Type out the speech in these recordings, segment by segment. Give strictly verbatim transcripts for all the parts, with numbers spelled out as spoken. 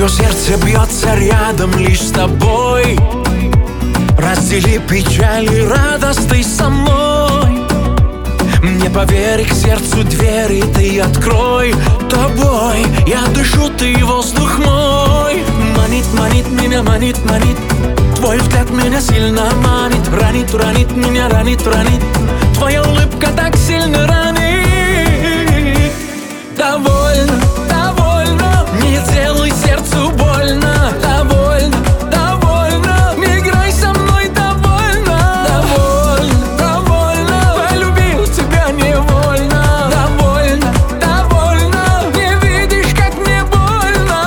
Мое сердце бьется рядом лишь с тобой. Раздели печали, радость ты со мной. Мне поверь, к сердцу двери ты открой. Тобой я дышу, ты воздух мой. Манит, манит меня, манит, манит. Твой взгляд меня сильно манит. Ранит, ранит меня, ранит, ранит. Твоя улыбка так сильно ранит. Довольно, довольно, не делай сердцу больно. Довольно, довольно, не играй со мной, довольно. Довольно, довольно, полюбил тебя невольно. Довольно, довольно, не видишь, как мне больно.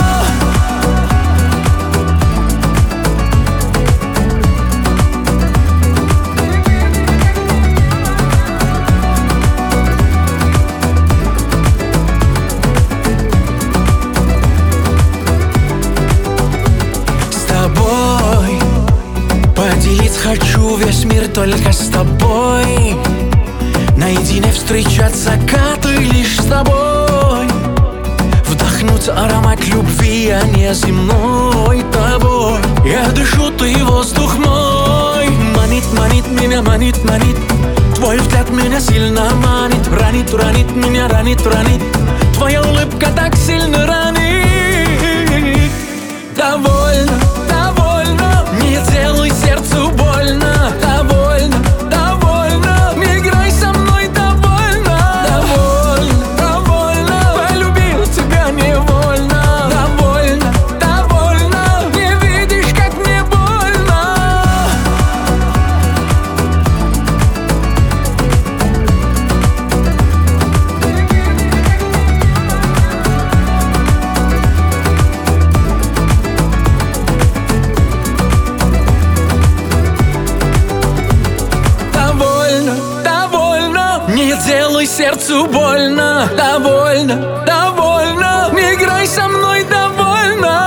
Поделить хочу весь мир только с тобой. Наедине встречать закаты лишь с тобой. Вдохнуть аромат любви, а не земной. Тобой я дышу, ты воздух мой. Манит, манит меня, манит, манит. Твой взгляд меня сильно манит. Ранит, ранит меня, ранит, ранит. Твоя улыбка так сильно ранит. Довольно, довольно, не делай сердцу больно. Довольно, довольно, не играй со мной, довольно. Довольно, довольно, полюбил тебя невольно. Довольно, довольно, не видишь, как мне больно. Не делай сердцу больно. Довольно, довольно, не играй со мной, довольно.